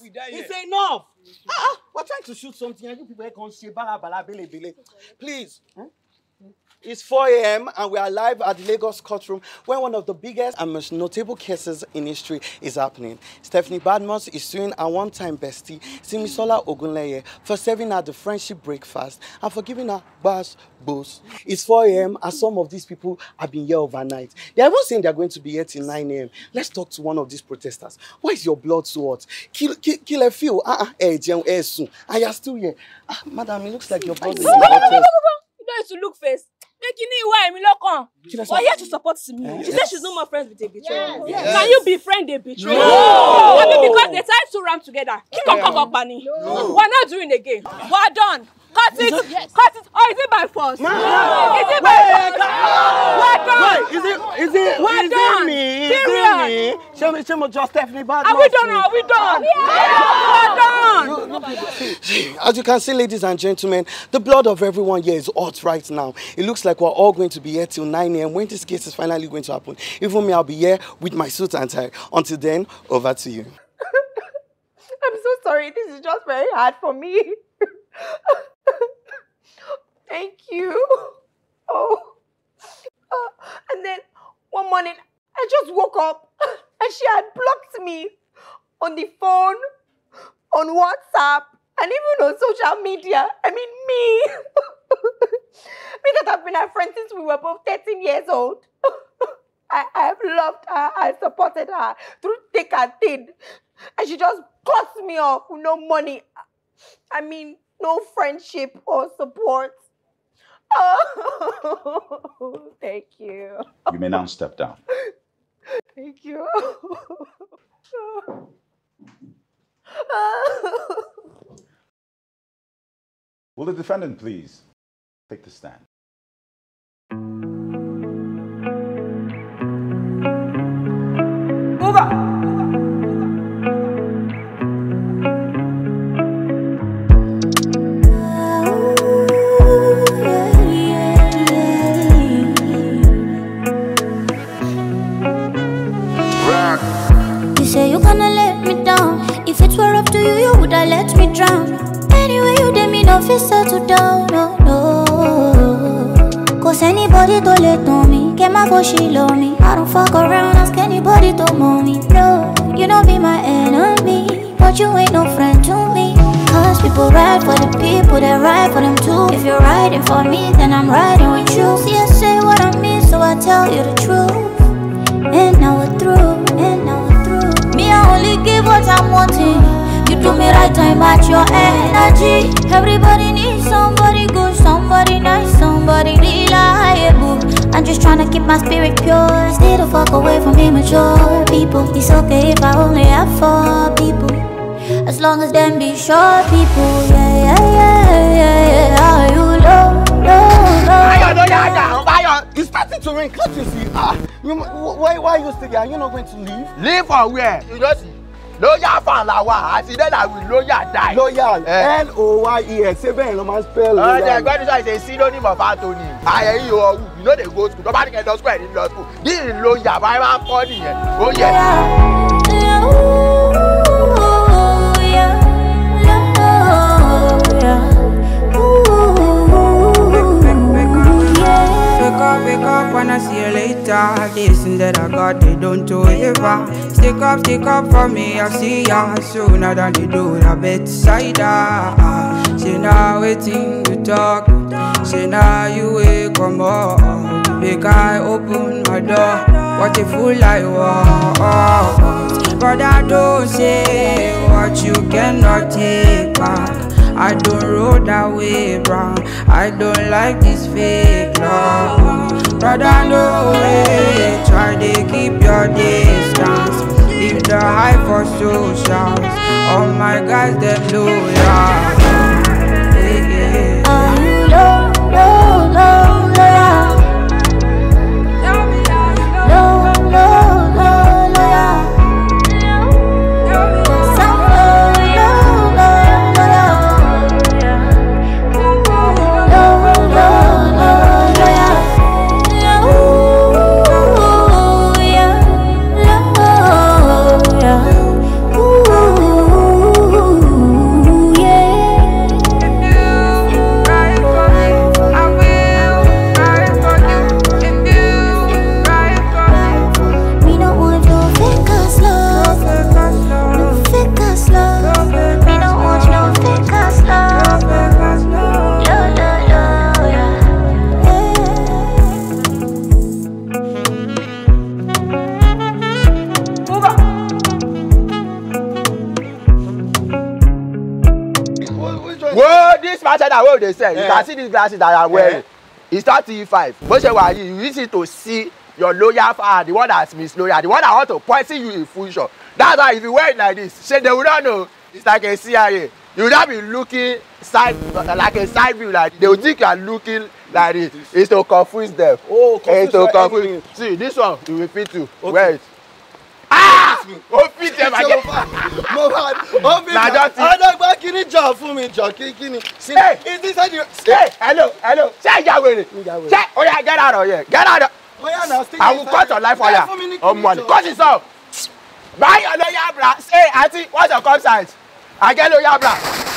It's enough. We're trying to shoot something and you people can't say bala bala bele bele. Please. It's 4 a.m. and we are live at the Lagos courtroom where one of the biggest and most notable cases in history is happening. Stephanie Badmus is suing her one-time bestie, Simisola Ogunleye, for serving her the friendship breakfast and for giving her bars boss. It's 4 a.m. and some of these people have been here overnight. They are even saying they are going to be here till 9 a.m. Let's talk to one of these protesters. Why is your blood so hot? Kill a few. And you're still here. Madam, it looks like your blood is hot. You don't need to look face. We're here to support Simi. She said she's no more friends with a betrayer. Yes. Can you befriend a betrayer? No. I mean, because they tied two rams together. No. We're not doing it again. We're done. Cut it. Yes. Cut it. Or is it by force? No. Is it by force? We're done. Wait, is it me? Period. Show me just Stephanie Badmus. Are we done? Are we done? Yeah. We're done. As you can see, ladies and gentlemen, the blood of everyone here is hot right now. It looks like we're all going to be here till 9 a.m. when this case is finally going to happen. Even me, I'll be here with my suit and tie. Until then, over to you. I'm so sorry. This is just very hard for me. Thank you. And then one morning, I just woke up and she had blocked me on the phone, on WhatsApp, and even on social media. I mean, me. Me that have been her friend since we were both 13 years old. I have loved her. I supported her through thick and thin. And she just cuts me off with no money. I mean, no friendship or support. Oh, thank you. You may now step down. Thank you. Will the defendant please take the stand? Over. If it were up to you, you would have let me drown. Anyway, you did me no fist settle down, no, no. Cause anybody to let on me, get my boy, she love me. I don't fuck around, ask anybody to mow me. No, you don't be my enemy, but you ain't no friend to me. Cause people ride for the people that ride for them too. If you're riding for me, then I'm riding with you. See, I say what I mean, so I tell you the truth. And now we're through, and now we're through. Me, I only give what I'm wanting. You do me right, I match your energy. Everybody needs somebody good, somebody nice, somebody reliable. I'm just trying to keep my spirit pure. Stay the fuck away from immature people. It's okay if I only have 4 people, as long as them be sure people. Yeah, yeah, yeah, yeah, yeah. Are you low, low, low? It's starting to rain, can't you see? Why are you still here? Are you not going to leave? Leave from where? You just lawyer fan la wa. I see that I will lawyer die. Lawyer, L-O-Y-E-S. Say ben, no man spell. The God is a synonym of Anthony. You know they go to school. Nobody can do school in law school. This is lawyer, but I'm funny. Oh yeah. Wake up, wanna see you later. This and that I got, they don't do ever. Stick up for me, I see ya sooner than they do the bedside. Say now waiting to talk. Say now you wake come up. Make I open my door. What a fool I was. But I don't say what you cannot take back. I don't roll that way, bro. I don't like this fake love. Brother, no way. Try to keep your distance. Leave the hype for socials. All my guys, them loyal. Are you low, low, low, loyal? Low, low, low, loyal. ambassador wey dey sell, you can see these glasses that I am wearing. It's not T5. But you easy to see your loyal fan, the one that's misloyal, the one that want to poison you in future. That's why if you wear it like this, say they will not know. It's like a CIA. You will not be looking like a side view like they will think you are looking like this. It's to confuse them. Oh, confuse. It's to confuse. See, this one you will fit you. Okay. Wear it. Ah! Oh, fit them again. Now just kini job for me, job kini. Hey, is this how you? Hey, hello. Say Yahweh. Say, oh yeah, get out of here. Get out of. Oh yeah, now stay. I will cut your life for you. On money. Cut it off. Buy your lawyer, bra. Say, auntie, what's your conscience? I get lawyer, bra.